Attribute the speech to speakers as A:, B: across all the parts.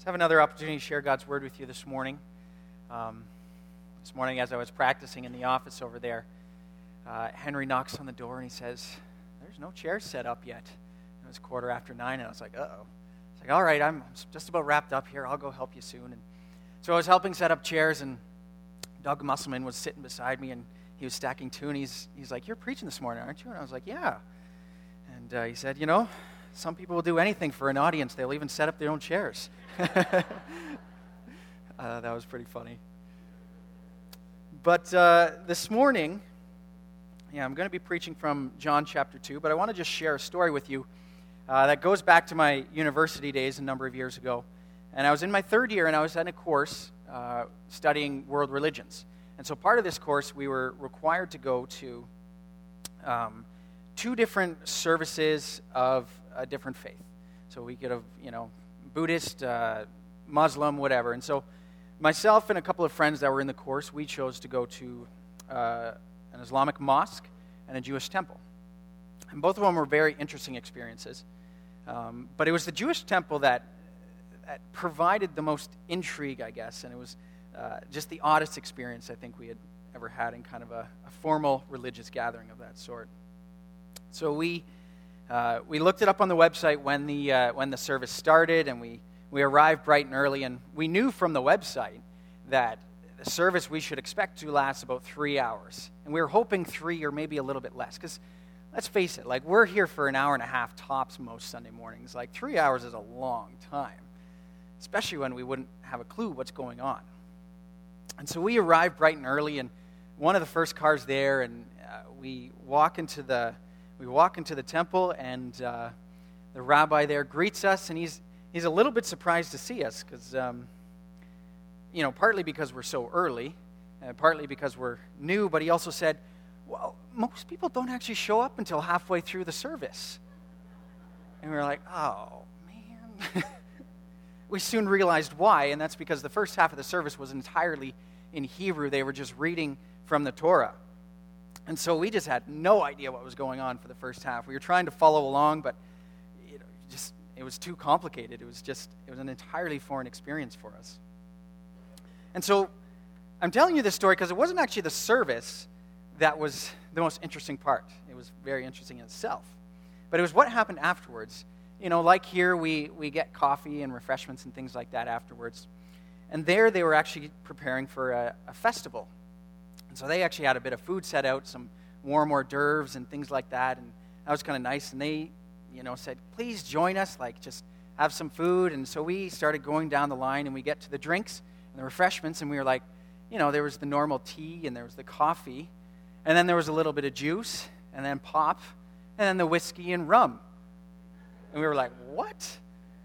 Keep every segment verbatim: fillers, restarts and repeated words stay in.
A: Let's have another opportunity to share God's Word with you this morning. Um, this morning as I was practicing in the office over there, uh, Henry knocks on the door and he says, "There's no chairs set up yet." It was quarter after nine and I was like, uh-oh. It's like, all right, I'm just about wrapped up here. I'll go help you soon. And so I was helping set up chairs, and Doug Musselman was sitting beside me and he was stacking two, and he's, he's like, "You're preaching this morning, aren't you?" And I was like, "Yeah." And uh, he said, "You know, some people will do anything for an audience. They'll even set up their own chairs." uh, that was pretty funny. But uh, this morning, yeah, I'm going to be preaching from John chapter two, but I want to just share a story with you uh, that goes back to my university days a number of years ago. And I was in my third year, and I was in a course uh, studying world religions. And so part of this course, we were required to go to um, two different services of a different faith. So we could have, you know, Buddhist, uh, Muslim, whatever. And so myself and a couple of friends that were in the course, we chose to go to uh, an Islamic mosque and a Jewish temple. And both of them were very interesting experiences. Um, but it was the Jewish temple that, that provided the most intrigue, I guess. And it was uh, just the oddest experience I think we had ever had in kind of a, a formal religious gathering of that sort. So we... Uh, we looked it up on the website when the uh, when the service started, and we, we arrived bright and early, and we knew from the website that the service we should expect to last about three hours. And we were hoping three or maybe a little bit less, because let's face it, like we're here for an hour and a half tops most Sunday mornings. Like three hours is a long time, especially when we wouldn't have a clue what's going on. And so we arrived bright and early, and one of the first cars there, and uh, we walk into the We walk into the temple, and uh, the rabbi there greets us, and he's he's a little bit surprised to see us, because, um, you know, partly because we're so early, and partly because we're new, but he also said, well, most people don't actually show up until halfway through the service. And we were like, oh, man. We soon realized why, and that's because the first half of the service was entirely in Hebrew. They were just reading from the Torah. And so we just had no idea what was going on for the first half. We were trying to follow along, but you know, just it was too complicated. It was just it was an entirely foreign experience for us. And so I'm telling you this story because it wasn't actually the service that was the most interesting part. It was very interesting in itself. But it was what happened afterwards. You know, like here, we, we get coffee and refreshments and things like that afterwards. And there they were actually preparing for a, a festival. And so they actually had a bit of food set out, some warm hors d'oeuvres and things like that, and that was kind of nice. And they, you know, said, "Please join us, like just have some food." And so we started going down the line, and we get to the drinks and the refreshments, and we were like, you know, there was the normal tea, and there was the coffee, and then there was a little bit of juice, and then pop, and then the whiskey and rum. And we were like, what?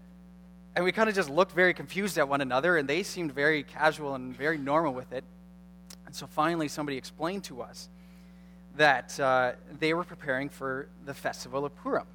A: And we kind of just looked very confused at one another, and they seemed very casual and very normal with it. And so finally somebody explained to us that uh, they were preparing for the festival of Purim,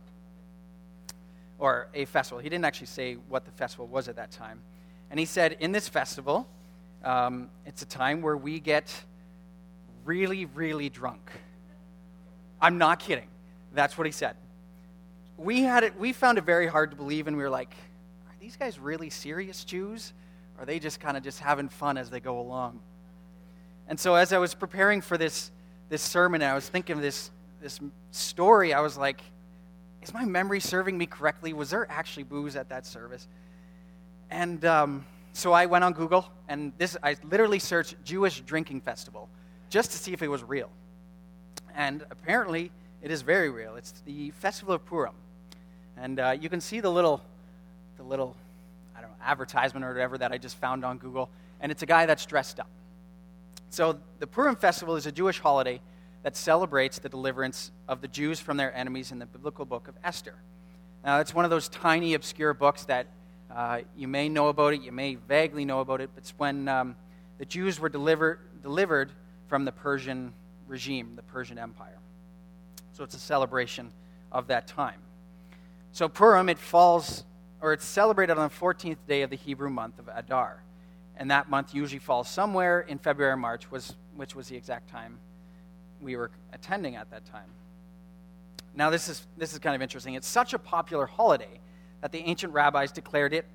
A: or a festival. He didn't actually say what the festival was at that time. And he said, in this festival, um, it's a time where we get really, really drunk. I'm not kidding. That's what he said. We had it. We found it very hard to believe, and we were like, are these guys really serious Jews? Or are they just kind of just having fun as they go along? And so as I was preparing for this this sermon, I was thinking of this, this story. I was like, is my memory serving me correctly? Was there actually booze at that service? And um, so I went on Google, and this I literally searched Jewish drinking festival just to see if it was real. And apparently it is very real. It's the Festival of Purim. And uh, you can see the little, the little, I don't know, advertisement or whatever that I just found on Google, and it's a guy that's dressed up. So the Purim festival is a Jewish holiday that celebrates the deliverance of the Jews from their enemies in the biblical book of Esther. Now, it's one of those tiny, obscure books that uh, you may know about it, you may vaguely know about it, but it's when um, the Jews were deliver, delivered from the Persian regime, the Persian Empire. So it's a celebration of that time. So Purim, it falls, or it's celebrated on the fourteenth day of the Hebrew month of Adar. And that month usually falls somewhere in February or March, was, which was the exact time we were attending at that time. Now, this is this is kind of interesting. It's such a popular holiday that the ancient rabbis declared it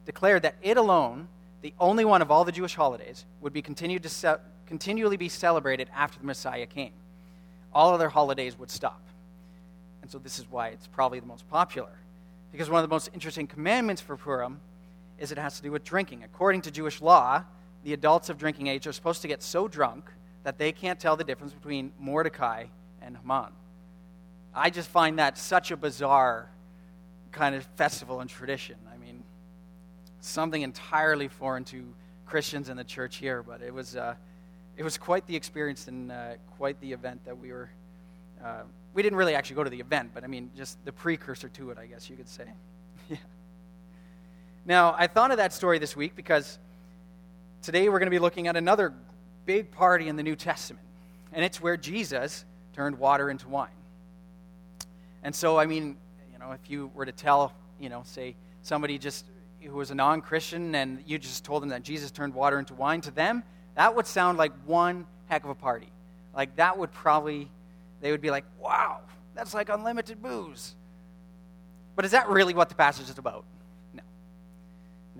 A: declared that it alone, the only one of all the Jewish holidays, would be continued to ce- continually be celebrated after the Messiah came. All other holidays would stop. And so this is why it's probably the most popular. Because one of the most interesting commandments for Purim is it has to do with drinking. According to Jewish law, the adults of drinking age are supposed to get so drunk that they can't tell the difference between Mordecai and Haman. I just find that such a bizarre kind of festival and tradition. I mean, something entirely foreign to Christians in the church here, but it was uh, it was quite the experience and uh, quite the event that we were. Uh, we didn't really actually go to the event, but I mean, just the precursor to it, I guess you could say. Yeah. Now, I thought of that story this week because today we're going to be looking at another big party in the New Testament, and it's where Jesus turned water into wine. And so, I mean, you know, if you were to tell, you know, say somebody just who was a non-Christian and you just told them that Jesus turned water into wine, to them, that would sound like one heck of a party. Like, that would probably, they would be like, wow, that's like unlimited booze. But is that really what the passage is about? No. No.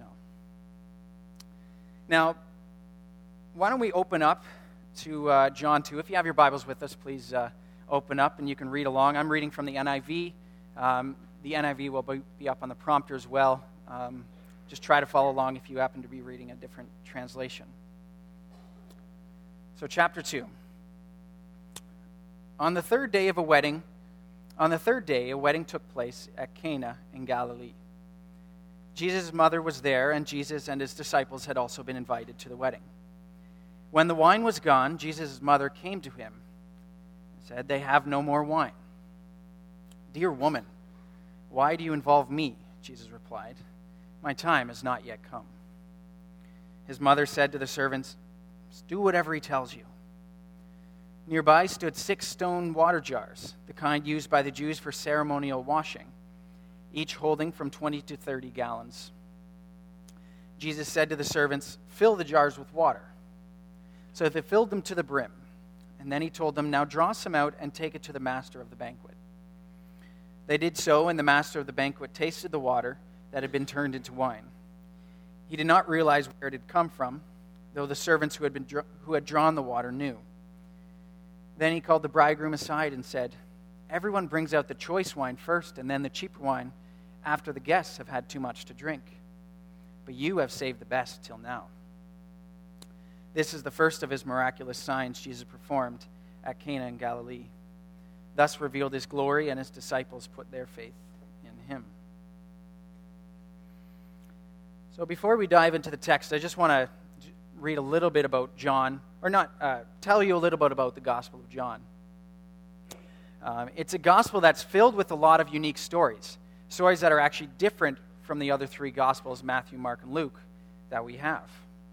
A: Now, why don't we open up to uh, John two. If you have your Bibles with us, please uh, open up and you can read along. I'm reading from the N I V. Um, the N I V will be up on the prompter as well. Um, just try to follow along if you happen to be reading a different translation. So chapter two. On the third day of a wedding, on the third day, a wedding took place at Cana in Galilee. Jesus' mother was there, and Jesus and his disciples had also been invited to the wedding. When the wine was gone, Jesus' mother came to him and said, "They have no more wine." "Dear woman, why do you involve me?" Jesus replied. "My time has not yet come." His mother said to the servants, "Do whatever he tells you." Nearby stood six stone water jars, the kind used by the Jews for ceremonial washing, each holding from twenty to thirty gallons. Jesus said to the servants, "Fill the jars with water." So they filled them to the brim. And then he told them, "Now draw some out and take it to the master of the banquet." They did so, and the master of the banquet tasted the water that had been turned into wine. He did not realize where it had come from, though the servants who had been who had drawn the water knew. Then he called the bridegroom aside and said, "Everyone brings out the choice wine first, and then the cheaper wine after the guests have had too much to drink. But you have saved the best till now." This is the first of his miraculous signs Jesus performed at Cana in Galilee. Thus revealed his glory, and his disciples put their faith in him. So before we dive into the text, I just want to read a little bit about John, or not, uh, tell you a little bit about the Gospel of John. Um, it's a gospel that's filled with a lot of unique stories, stories that are actually different from the other three Gospels, Matthew, Mark, and Luke, that we have.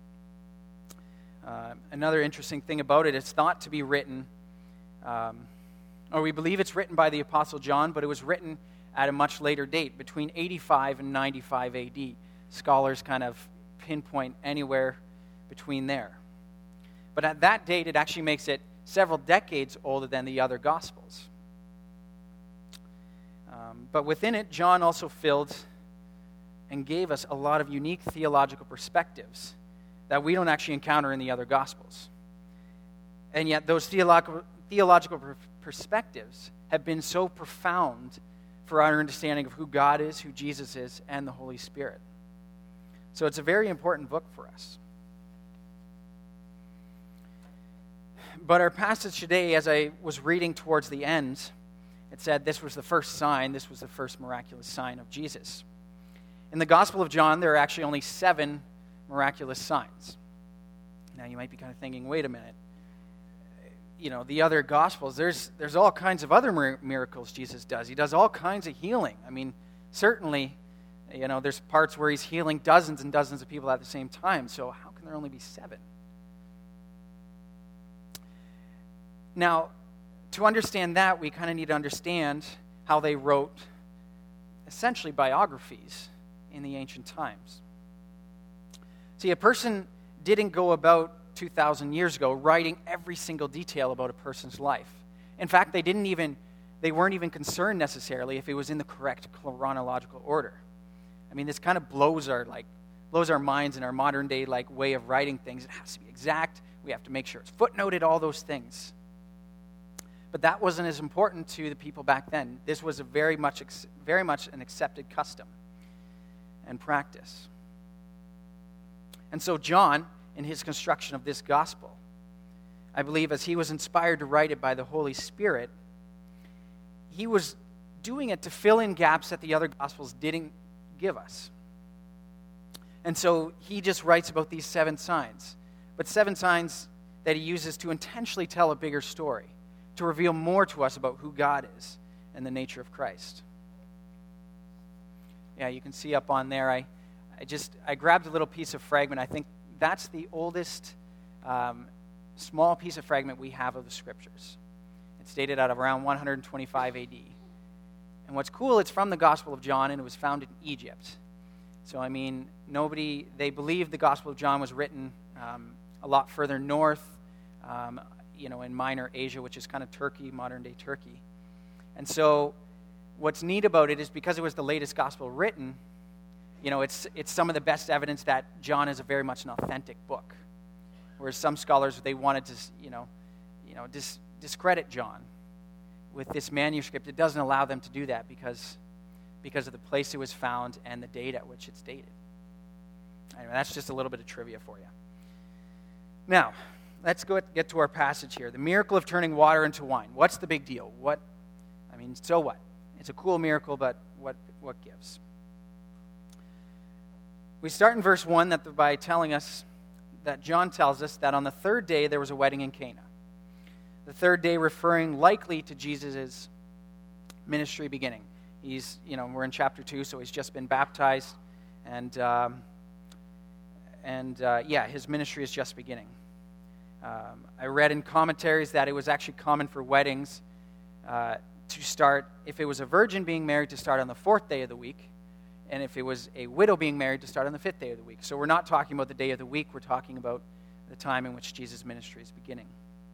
A: Uh, another interesting thing about it, it's thought to be written, um, or we believe it's written by the Apostle John, but it was written at a much later date, between eighty-five and ninety-five A D. Scholars kind of pinpoint anywhere between there. But at that date, it actually makes it several decades older than the other Gospels. Um, but within it, John also filled and gave us a lot of unique theological perspectives that we don't actually encounter in the other Gospels. And yet those theological, theological per- perspectives have been so profound for our understanding of who God is, who Jesus is, and the Holy Spirit. So it's a very important book for us. But our passage today, as I was reading towards the end, it said this was the first sign, this was the first miraculous sign of Jesus. In the Gospel of John, there are actually only seven miraculous signs. Now you might be kind of thinking, wait a minute. You know, the other Gospels, there's there's all kinds of other miracles Jesus does. He does all kinds of healing. I mean, certainly, you know, there's parts where he's healing dozens and dozens of people at the same time. So how can there only be seven? Now, to understand that, we kind of need to understand how they wrote, essentially, biographies in the ancient times. See, a person didn't go about two thousand years ago writing every single detail about a person's life. In fact, they didn't even, they weren't even concerned necessarily if it was in the correct chronological order. I mean, this kind of blows our, like, blows our minds in our modern day like way of writing things. It has to be exact. We have to make sure it's footnoted, all those things. But that wasn't as important to the people back then. This was a very much, very much an accepted custom and practice. And so John, in his construction of this gospel, I believe as he was inspired to write it by the Holy Spirit, he was doing it to fill in gaps that the other gospels didn't give us. And so he just writes about these seven signs, but seven signs that he uses to intentionally tell a bigger story, to reveal more to us about who God is and the nature of Christ. Yeah, you can see up on there, I, I just, I grabbed a little piece of fragment. I think that's the oldest um, small piece of fragment we have of the Scriptures. It's dated out of around one twenty-five A D. And what's cool, it's from the Gospel of John, and it was found in Egypt. So, I mean, nobody, they believe the Gospel of John was written um, a lot further north, um, you know, in Minor Asia, which is kind of Turkey, modern-day Turkey. And so what's neat about it is because it was the latest Gospel written, you know, it's it's some of the best evidence that John is a very much an authentic book. Whereas some scholars, they wanted to, you know, you know, dis, discredit John with this manuscript. It doesn't allow them to do that because because of the place it was found and the date at which it's dated. Anyway, that's just a little bit of trivia for you. Now, let's go get to our passage here. The miracle of turning water into wine. What's the big deal? What? I mean, so what? It's a cool miracle, but what what gives? We start in verse one that by telling us that John tells us that on the third day there was a wedding in Cana. The third day referring likely to Jesus' ministry beginning. He's, you know, we're in chapter two, so he's just been baptized, and um, and uh, yeah, his ministry is just beginning. Um, I read in commentaries that it was actually common for weddings uh, to start, if it was a virgin being married, to start on the fourth day of the week, and if it was a widow being married, to start on the fifth day of the week. So we're not talking about the day of the week, we're talking about the time in which Jesus' ministry is beginning.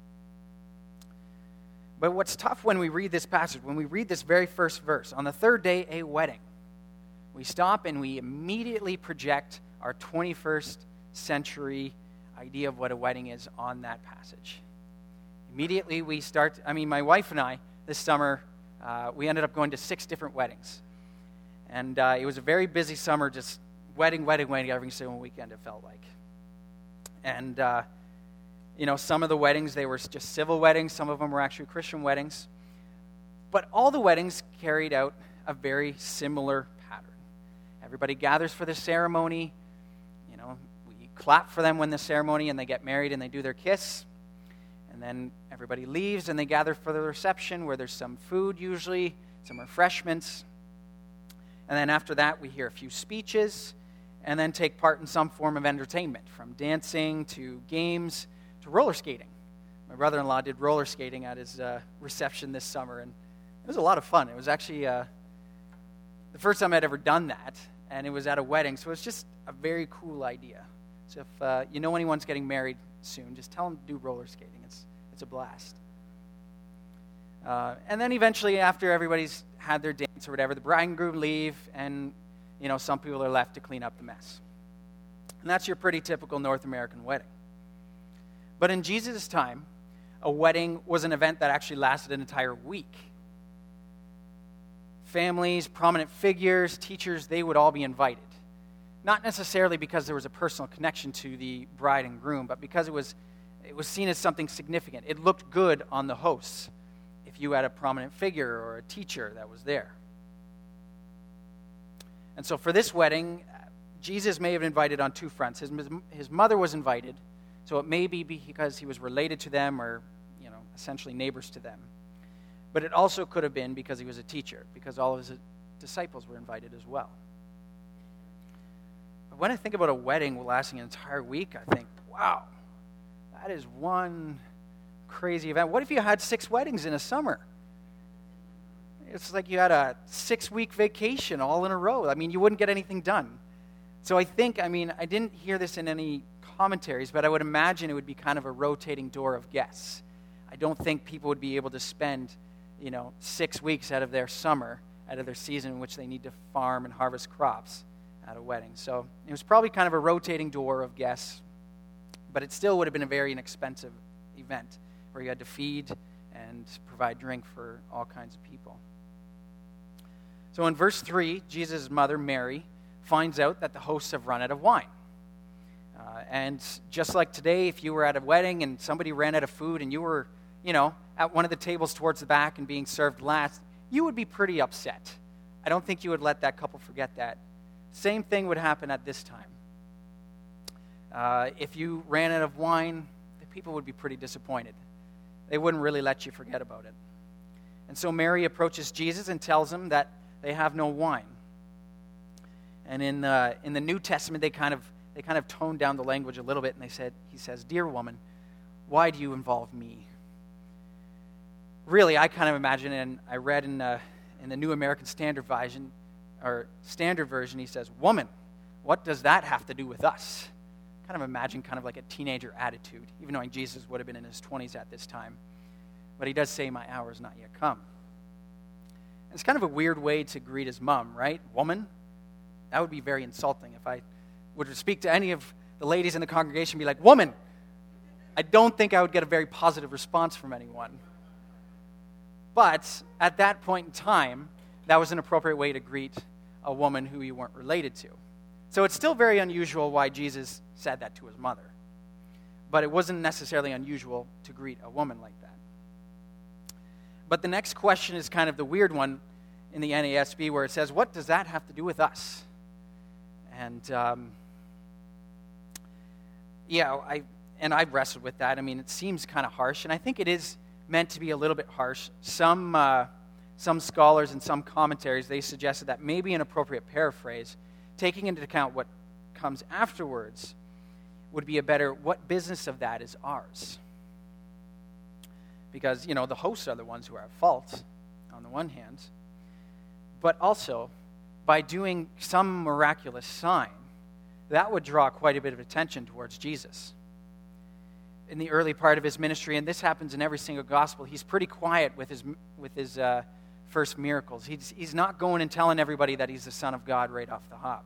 A: But what's tough when we read this passage, when we read this very first verse, on the third day, a wedding, we stop and we immediately project our twenty-first century idea of what a wedding is on that passage. Immediately we start, I mean, my wife and I, this summer, uh, we ended up going to six different weddings. And uh, it was a very busy summer, just wedding, wedding, wedding, every single weekend it felt like. And, uh, you know, some of the weddings, they were just civil weddings. Some of them were actually Christian weddings. But all the weddings carried out a very similar pattern. Everybody gathers for the ceremony. You know, we clap for them when the ceremony, and they get married and they do their kiss. And then everybody leaves and they gather for the reception where there's some food usually, some refreshments. And then after that, we hear a few speeches and then take part in some form of entertainment, from dancing to games to roller skating. My brother-in-law did roller skating at his uh, reception this summer, and it was a lot of fun. It was actually uh, the first time I'd ever done that, and it was at a wedding, so it was just a very cool idea. So if uh, you know anyone's getting married soon, just tell them to do roller skating. It's, it's a blast. Uh, and then eventually, after everybody's had their dance or whatever, the bride and groom leave, and you know some people are left to clean up the mess. And that's your pretty typical North American wedding. But in Jesus' time, a wedding was an event that actually lasted an entire week. Families, prominent figures, teachers, they would all be invited. Not necessarily because there was a personal connection to the bride and groom, but because it was it was seen as something significant. It looked good on the hosts if you had a prominent figure or a teacher that was there. And so for this wedding, Jesus may have invited on two fronts. His, his mother was invited, so it may be because he was related to them or, you know, essentially neighbors to them. But it also could have been because he was a teacher, because all of his disciples were invited as well. But when I think about a wedding lasting an entire week, I think, wow, that is one crazy event. What if you had six weddings in a summer? It's like you had a six-week vacation all in a row. I mean, you wouldn't get anything done. So I think, I mean, I didn't hear this in any commentaries, but I would imagine it would be kind of a rotating door of guests. I don't think people would be able to spend, you know, six weeks out of their summer, out of their season in which they need to farm and harvest crops, at a wedding. So it was probably kind of a rotating door of guests, but it still would have been a very inexpensive event where you had to feed and provide drink for all kinds of people. So in verse three, Jesus' mother, Mary, finds out that the hosts have run out of wine. Uh, and just like today, if you were at a wedding and somebody ran out of food and you were, you know, at one of the tables towards the back and being served last, you would be pretty upset. I don't think you would let that couple forget that. Same thing would happen at this time. Uh, if you ran out of wine, the people would be pretty disappointed. They wouldn't really let you forget about it. And so Mary approaches Jesus and tells him that they have no wine. And in uh, in the New Testament, they kind of they kind of toned down the language a little bit, and they said, he says, "Dear woman, why do you involve me?" Really, I kind of imagine, and I read in uh, in the New American Standard Version, or Standard Version, he says, "Woman, what does that have to do with us?" Kind of imagine kind of like a teenager attitude, even knowing Jesus would have been in his twenties at this time. But he does say, "My hour is not yet come." And it's kind of a weird way to greet his mom, right? Woman? That would be very insulting. If I would speak to any of the ladies in the congregation and be like, "Woman," I don't think I would get a very positive response from anyone. But at that point in time, that was an appropriate way to greet a woman who you weren't related to. So it's still very unusual why Jesus said that to his mother. But it wasn't necessarily unusual to greet a woman like that. But the next question is kind of the weird one in the N A S B, where it says, "What does that have to do with us?" And um, yeah, I and I wrestled with that. I mean, it seems kind of harsh, and I think it is meant to be a little bit harsh. Some uh, some scholars and some commentaries, they suggested that maybe an appropriate paraphrase, taking into account what comes afterwards, would be a better, "What business of that is ours?" Because, you know, the hosts are the ones who are at fault, on the one hand. But also, by doing some miraculous sign, that would draw quite a bit of attention towards Jesus. In the early part of his ministry, and this happens in every single gospel, he's pretty quiet with his with his uh, first miracles. He's, he's not going and telling everybody that he's the Son of God right off the hop.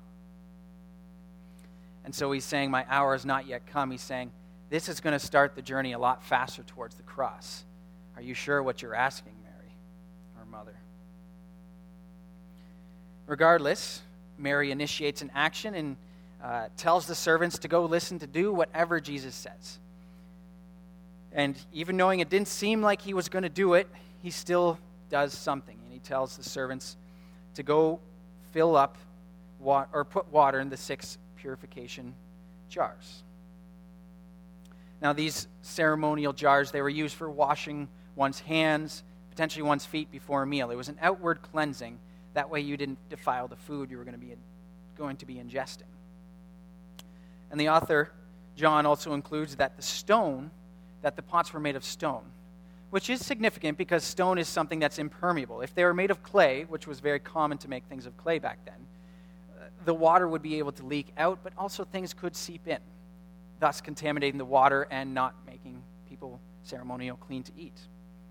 A: And so he's saying, "My hour has not yet come." He's saying, this is going to start the journey a lot faster towards the cross. Are you sure what you're asking, Mary, our mother? Regardless, Mary initiates an action and uh, tells the servants to go listen to do whatever Jesus says. And even knowing it didn't seem like he was going to do it, he still does something. And he tells the servants to go fill up wa- or put water in the six purification jars. Now, these ceremonial jars, they were used for washing one's hands, potentially one's feet before a meal. It was an outward cleansing. That way you didn't defile the food you were going to be going to be ingesting. And the author, John, also includes that the stone, that the pots were made of stone, which is significant because stone is something that's impermeable. If they were made of clay, which was very common to make things of clay back then, the water would be able to leak out, but also things could seep in, thus contaminating the water and not making people ceremonial clean to eat.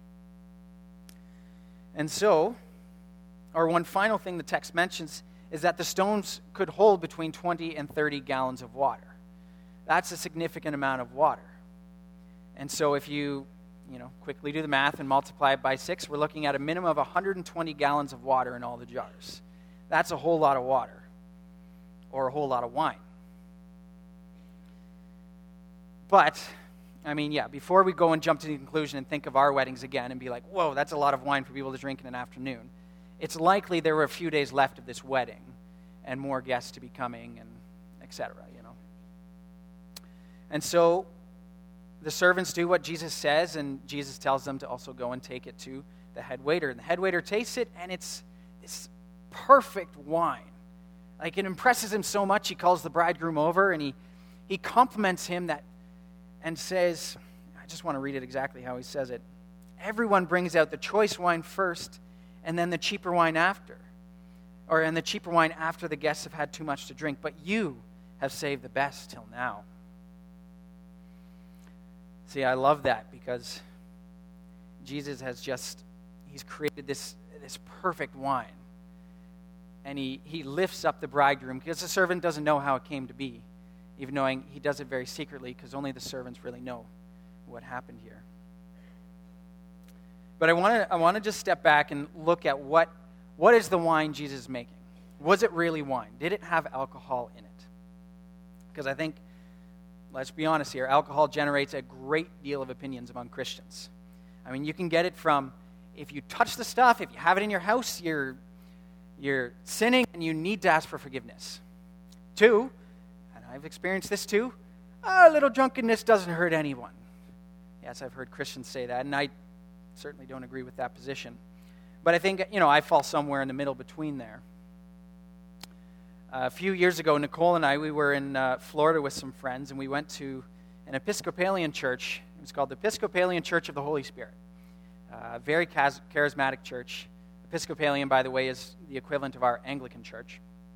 A: And so, or one final thing the text mentions is that the stones could hold between twenty and thirty gallons of water. That's a significant amount of water. And so if you, you know, quickly do the math and multiply it by six, we're looking at a minimum of one hundred twenty gallons of water in all the jars. That's a whole lot of water, or a whole lot of wine. But, I mean, yeah, before we go and jump to the conclusion and think of our weddings again and be like, whoa, that's a lot of wine for people to drink in an afternoon, it's likely there were a few days left of this wedding and more guests to be coming and et cetera, you know. And so the servants do what Jesus says, and Jesus tells them to also go and take it to the head waiter. And the head waiter tastes it, and it's this perfect wine. Like, it impresses him so much, he calls the bridegroom over, and he, he compliments him that and says, I just want to read it exactly how he says it. Everyone brings out the choice wine first, and then the cheaper wine after. Or, and the cheaper wine after the guests have had too much to drink. But you have saved the best till now. See, I love that because Jesus has just, he's created this, this perfect wine. and he, he lifts up the bridegroom because the servant doesn't know how it came to be, even knowing he does it very secretly because only the servants really know what happened here. But I want to I want to just step back and look at what what is the wine Jesus is making. Was it really wine? Did it have alcohol in it? Because I think, let's be honest here, alcohol generates a great deal of opinions among Christians. I mean, you can get it from, if you touch the stuff, if you have it in your house, you're, you're sinning and you need to ask for forgiveness. Two, and I've experienced this too, a little drunkenness doesn't hurt anyone. Yes, I've heard Christians say that, and I certainly don't agree with that position. But I think, you know, I fall somewhere in the middle between there. Uh, a few years ago, Nicole and I, we were in uh, Florida with some friends, and we went to an Episcopalian church. It was called the Episcopalian Church of the Holy Spirit. A uh, very charismatic church. Episcopalian, by the way, is the equivalent of our Anglican church.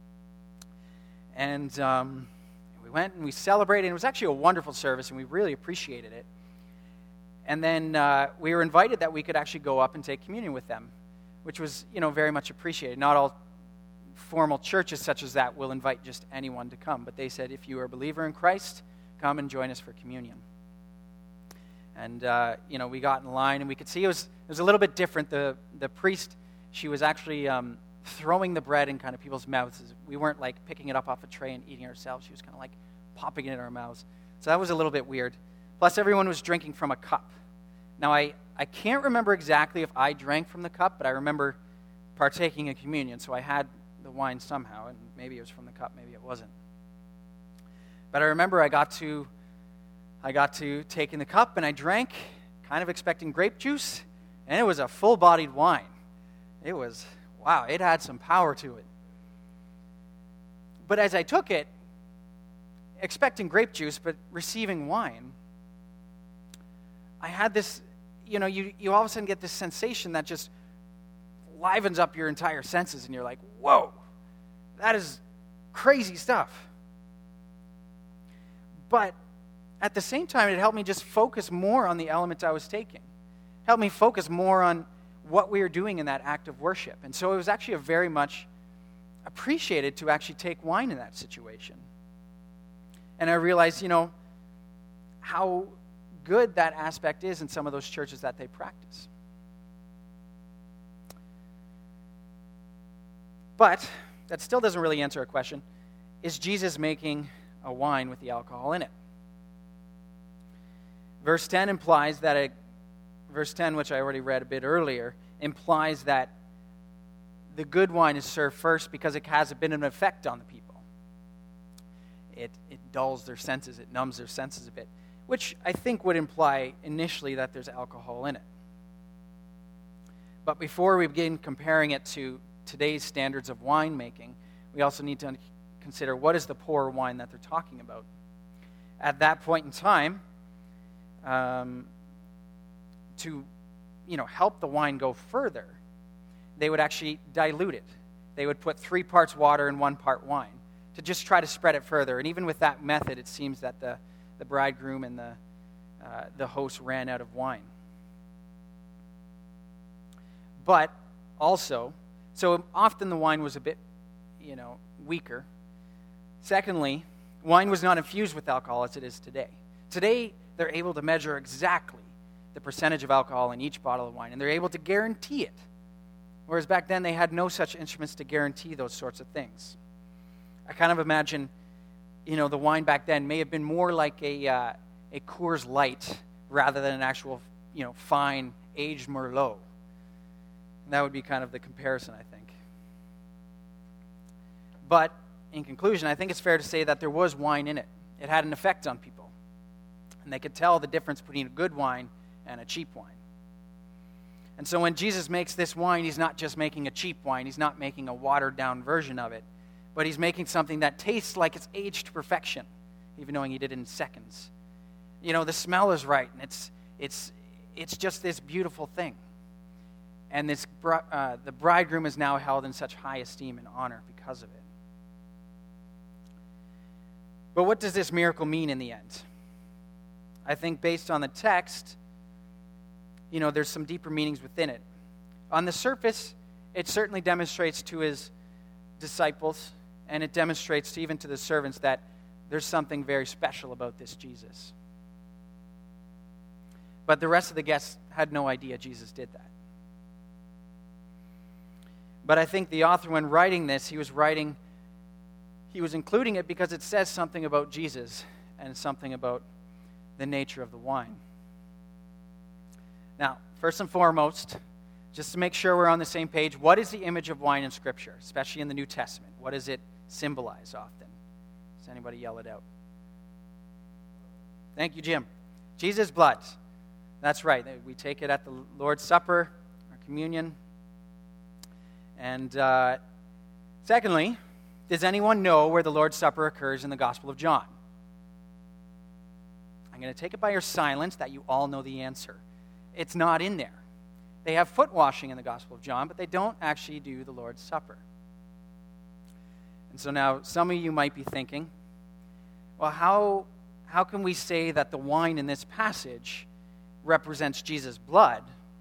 A: And um, we went and we celebrated. And it was actually a wonderful service, and we really appreciated it. And then uh, we were invited that we could actually go up and take communion with them, which was, you know, very much appreciated. Not all formal churches such as that will invite just anyone to come, but they said, if you are a believer in Christ, come and join us for communion. And, uh, you know, we got in line, and we could see it was, it was a little bit different. The the priest, she was actually um, throwing the bread in kind of people's mouths. We weren't, like, picking it up off a tray and eating it ourselves. She was kind of, like, popping it in our mouths. So that was a little bit weird. Plus, everyone was drinking from a cup. Now, I, I can't remember exactly if I drank from the cup, but I remember partaking in communion, so I had the wine somehow, and maybe it was from the cup, maybe it wasn't. But I remember I got to I got to take in the cup, and I drank, kind of expecting grape juice, and it was a full-bodied wine. It was, wow, it had some power to it. But as I took it, expecting grape juice, but receiving wine, I had this, you know, you, you all of a sudden get this sensation that just livens up your entire senses, and you're like, whoa, that is crazy stuff. But at the same time, it helped me just focus more on the elements I was taking. Helped me focus more on what we were doing in that act of worship. And so it was actually a very much appreciated to actually take wine in that situation. And I realized, you know, how good that aspect is in some of those churches that they practice. But that still doesn't really answer a question. Is Jesus making a wine with the alcohol in it? Verse ten implies that a, verse ten, which I already read a bit earlier, implies that the good wine is served first because it has a bit of an effect on the people. It it dulls their senses, it numbs their senses a bit, which I think would imply initially that there's alcohol in it. But before we begin comparing it to today's standards of winemaking, we also need to consider what is the poor wine that they're talking about. At that point in time, um, to you know help the wine go further, they would actually dilute it. They would put three parts water and one part wine to just try to spread it further. And even with that method, it seems that the, the bridegroom and the uh, the host ran out of wine. But also, so often the wine was a bit, you know, weaker. Secondly, wine was not infused with alcohol as it is today. Today, they're able to measure exactly the percentage of alcohol in each bottle of wine, and they're able to guarantee it. Whereas back then, they had no such instruments to guarantee those sorts of things. I kind of imagine, you know, the wine back then may have been more like a uh, a Coors Light rather than an actual, you know, fine aged Merlot. And that would be kind of the comparison, I think. But in conclusion, I think it's fair to say that there was wine in it. It had an effect on people. And they could tell the difference between a good wine and a cheap wine. And so when Jesus makes this wine, he's not just making a cheap wine. He's not making a watered-down version of it. But he's making something that tastes like it's aged to perfection, even knowing he did it in seconds. You know, the smell is right, and it's it's it's just this beautiful thing. And this uh, the bridegroom is now held in such high esteem and honor because of it. But what does this miracle mean in the end? I think based on the text, you know, there's some deeper meanings within it. On the surface, it certainly demonstrates to his disciples, and it demonstrates to even to the servants that there's something very special about this Jesus. But the rest of the guests had no idea Jesus did that. But I think the author, when writing this, he was writing, he was including it because it says something about Jesus and something about the nature of the wine. Now, first and foremost, just to make sure we're on the same page, what is the image of wine in Scripture, especially in the New Testament? What does it symbolize often? Does anybody yell it out? Thank you, Jim. Jesus' blood. That's right. We take it at the Lord's Supper, our communion. And uh, secondly, does anyone know where the Lord's Supper occurs in the Gospel of John? I'm going to take it by your silence that you all know the answer. It's not in there. They have foot washing in the Gospel of John, but they don't actually do the Lord's Supper. And so now some of you might be thinking, well, how, how can we say that the wine in this passage represents Jesus' blood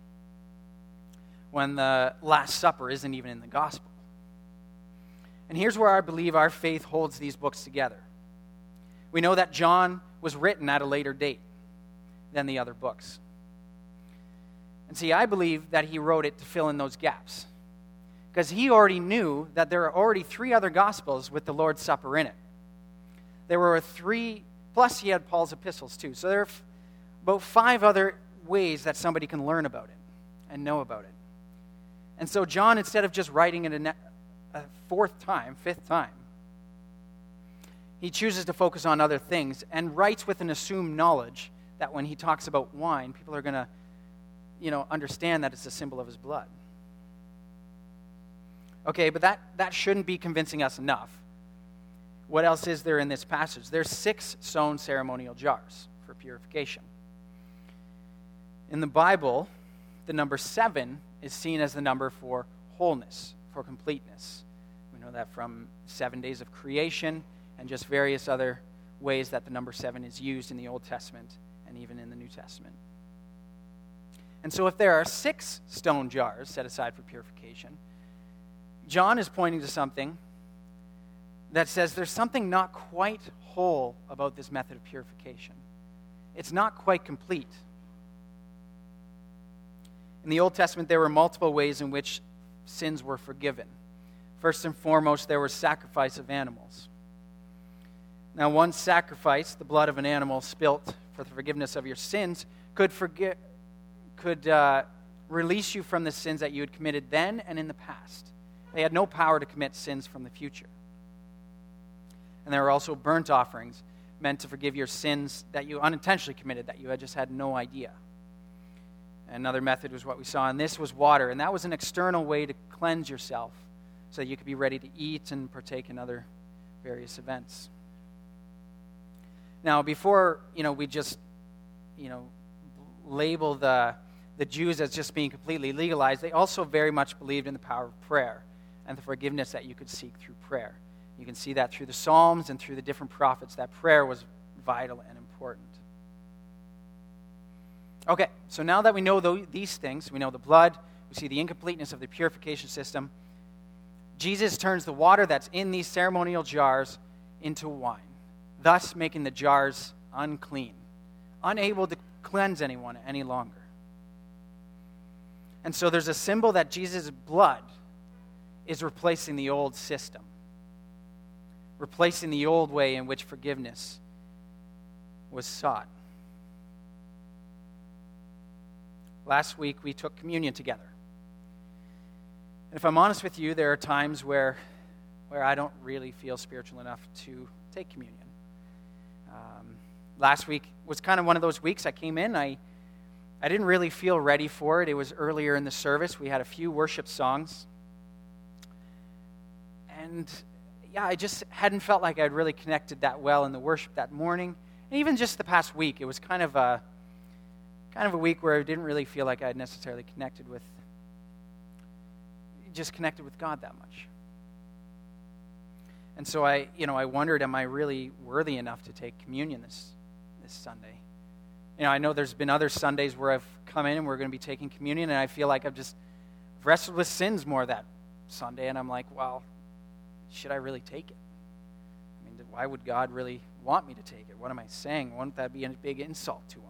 A: when the Last Supper isn't even in the Gospel? And here's where I believe our faith holds these books together. We know that John was written at a later date than the other books. And see, I believe that he wrote it to fill in those gaps, because he already knew that there are already three other Gospels with the Lord's Supper in it. There were three, plus he had Paul's epistles too. So there are f- about five other ways that somebody can learn about it and know about it. And so John, instead of just writing it a, ne- a fourth time, fifth time, he chooses to focus on other things and writes with an assumed knowledge that when he talks about wine, people are going to, you know, understand that it's a symbol of his blood. Okay, but that, that shouldn't be convincing us enough. What else is there in this passage? There's six stone ceremonial jars for purification. In the Bible, the number seven is seen as the number for wholeness, for completeness. We know that from seven days of creation and just various other ways that the number seven is used in the Old Testament and even in the New Testament. And so if there are six stone jars set aside for purification, John is pointing to something that says there's something not quite whole about this method of purification. It's not quite complete. In the Old Testament, there were multiple ways in which sins were forgiven. First and foremost, there was sacrifice of animals. Now, one sacrifice, the blood of an animal spilt for the forgiveness of your sins, could forgive, could uh, release you from the sins that you had committed then and in the past. They had no power to commit sins from the future. And there were also burnt offerings meant to forgive your sins that you unintentionally committed, that you had just had no idea. Another method was what we saw, and this was water, and that was an external way to cleanse yourself so that you could be ready to eat and partake in other various events. Now, before, you know, we just, you know, label the, the Jews as just being completely legalized, they also very much believed in the power of prayer and the forgiveness that you could seek through prayer. You can see that through the Psalms and through the different prophets, that prayer was vital and important. Okay, so now that we know these things, we know the blood, we see the incompleteness of the purification system, Jesus turns the water that's in these ceremonial jars into wine, thus making the jars unclean, unable to cleanse anyone any longer. And so there's a symbol that Jesus' blood is replacing the old system, replacing the old way in which forgiveness was sought. Last week, we took communion together. And if I'm honest with you, there are times where, where I don't really feel spiritual enough to take communion. Um, last week was kind of one of those weeks I came in, I, I didn't really feel ready for it. It was earlier in the service. We had a few worship songs. And yeah, I just hadn't felt like I'd really connected that well in the worship that morning. And even just the past week, it was kind of a kind of a week where I didn't really feel like I had necessarily connected with, just connected with God that much. And so I, you know, I wondered, am I really worthy enough to take communion this this Sunday? You know, I know there's been other Sundays where I've come in and we're going to be taking communion, and I feel like I've just wrestled with sins more that Sunday, and I'm like, well, should I really take it? I mean, why would God really want me to take it? What am I saying? Wouldn't that be a big insult to him?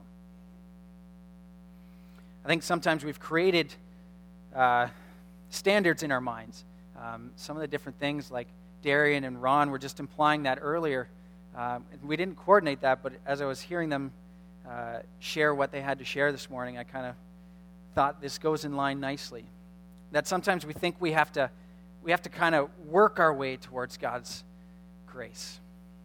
A: I think sometimes we've created uh, standards in our minds. Um, some of the different things, like Darian and Ron were just implying that earlier. Um, we didn't coordinate that, but as I was hearing them uh, share what they had to share this morning, I kind of thought this goes in line nicely. That sometimes we think we have to, we have to kind of work our way towards God's grace.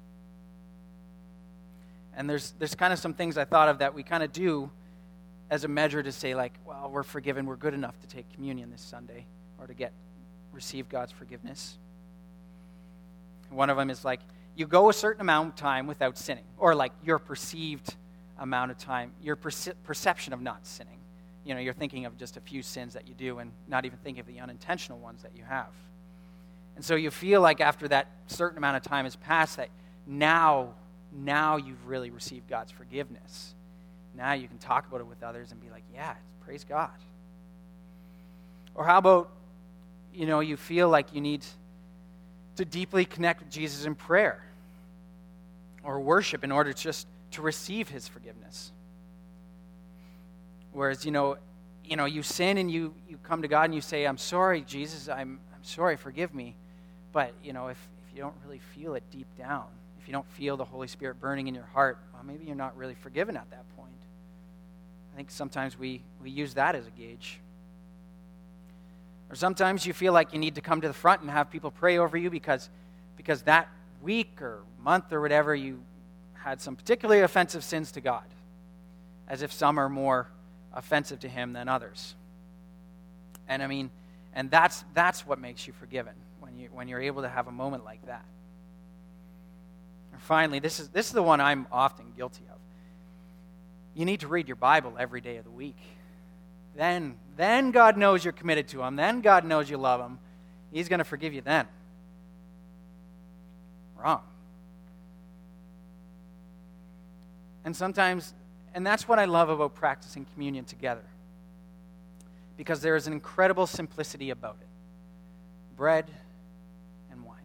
A: And there's there's kind of some things I thought of that we kind of do as a measure to say, like, well, we're forgiven, we're good enough to take communion this Sunday or to get receive God's forgiveness. One of them is like, you go a certain amount of time without sinning, or like your perceived amount of time, your perce- perception of not sinning. You know, you're thinking of just a few sins that you do and not even thinking of the unintentional ones that you have. And so you feel like after that certain amount of time has passed that now, now you've really received God's forgiveness. Now you can talk about it with others and be like, yeah, praise God. Or how about, you know, you feel like you need to deeply connect with Jesus in prayer or worship in order just to receive his forgiveness. Whereas, you know, you know, you sin and you, you come to God and you say, I'm sorry, Jesus, I'm I'm sorry, forgive me. But, you know, if, if you don't really feel it deep down, if you don't feel the Holy Spirit burning in your heart, well, maybe you're not really forgiven at that point. I think sometimes we, we use that as a gauge. Or sometimes you feel like you need to come to the front and have people pray over you because, because that week or month or whatever you had some particularly offensive sins to God, as if some are more offensive to him than others. And I mean, and that's that's what makes you forgiven, when you when you're able to have a moment like that. And finally, this is this is the one I'm often guilty of. You need to read your Bible every day of the week. Then, then God knows you're committed to him. Then God knows you love him. He's going to forgive you then. Wrong. And sometimes, and that's what I love about practicing communion together. Because there is an incredible simplicity about it. Bread and wine.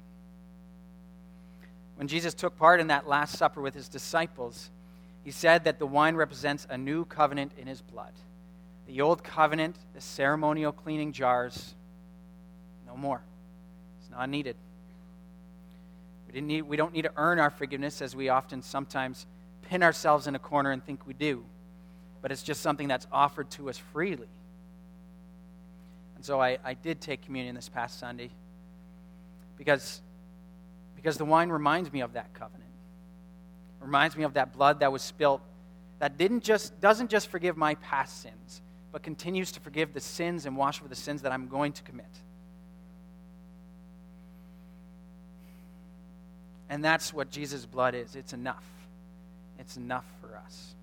A: When Jesus took part in that Last Supper with his disciples, he said that the wine represents a new covenant in his blood. The old covenant, the ceremonial cleaning jars, no more. It's not needed. We didn't need, we don't need to earn our forgiveness, as we often sometimes pin ourselves in a corner and think we do. But it's just something that's offered to us freely. And so I, I did take communion this past Sunday because, because the wine reminds me of that covenant. It reminds me of that blood that was spilt that didn't just doesn't just forgive my past sins, but continues to forgive the sins and wash away the sins that I'm going to commit. And that's what Jesus' blood is. It's enough. It's enough for us.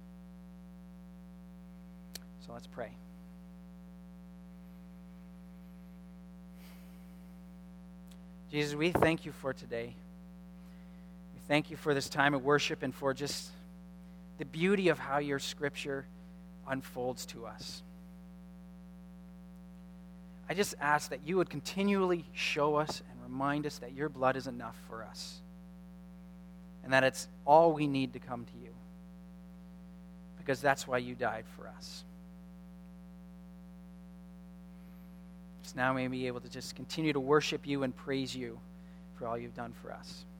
A: So let's pray. Jesus, we thank you for today. We thank you for this time of worship and for just the beauty of how your scripture unfolds to us. I just ask that you would continually show us and remind us that your blood is enough for us, and that it's all we need to come to you, because that's why you died for us. So now may we be able to just continue to worship you and praise you for all you've done for us.